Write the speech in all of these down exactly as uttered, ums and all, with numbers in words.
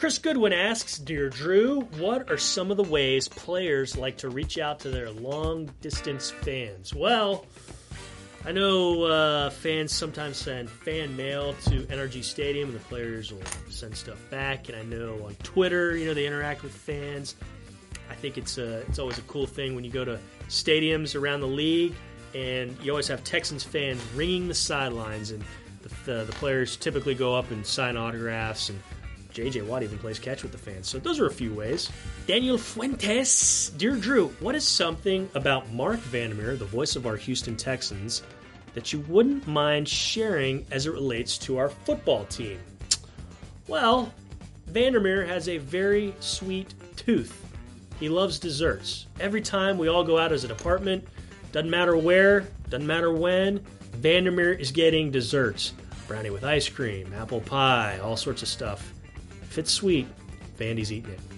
Chris Goodwin asks, Dear Drew, what are some of the ways players like to reach out to their long-distance fans? Well, I know uh, fans sometimes send fan mail to N R G Stadium, and the players will send stuff back. And I know on Twitter, you know, they interact with fans. I think it's a, it's always a cool thing when you go to stadiums around the league, and you always have Texans fans ringing the sidelines, and the, the, the players typically go up and sign autographs, and J J Watt even plays catch with the fans. So those are a few ways. Daniel Fuentes, Dear Drew, what is something about Mark Vandermeer, the voice of our Houston Texans, that you wouldn't mind sharing as it relates to our football team? Well, Vandermeer has a very sweet tooth. He loves desserts. Every time we all go out as a department, doesn't matter where, doesn't matter when, Vandermeer is getting desserts. Brownie with ice cream, apple pie, all sorts of stuff. If it's sweet, Vandy's eating it.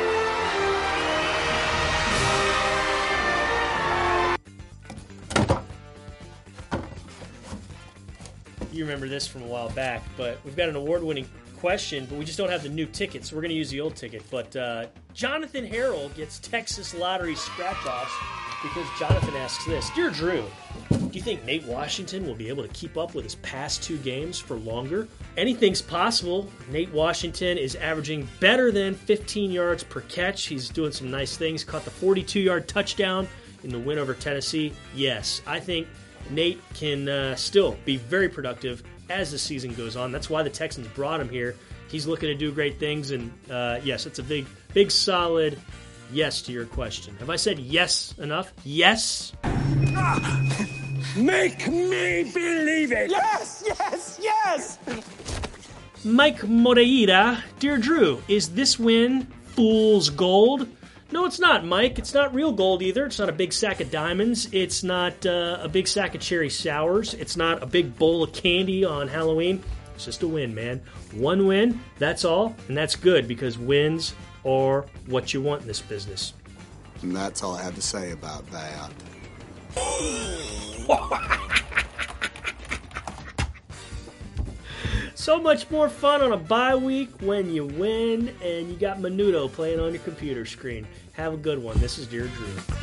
You remember this from a while back, but we've got an award-winning question, but we just don't have the new ticket, so we're going to use the old ticket. But uh, Jonathan Harrell gets Texas Lottery scratch-offs because Jonathan asks this. Dear Drew, do you think Nate Washington will be able to keep up with his past two games for longer? Anything's possible. Nate Washington is averaging better than fifteen yards per catch. He's doing some nice things. Caught the forty-two-yard touchdown in the win over Tennessee. Yes, I think Nate can uh, still be very productive as the season goes on. That's why the Texans brought him here. He's looking to do great things, and uh, yes, it's a big, big, solid yes to your question. Have I said yes enough? Yes? Ah, make me believe it! Yes, yes, yes! Mike Moreira, Dear Drew, is this win fool's gold? No, it's not, Mike. It's not real gold either. It's not a big sack of diamonds. It's not uh, a big sack of cherry sours. It's not a big bowl of candy on Halloween. It's just a win, man. One win, that's all, and that's good because wins are what you want in this business. And that's all I have to say about that. So much more fun on a bye week when you win and you got Menudo playing on your computer screen. Have a good one. This is Dear Drew.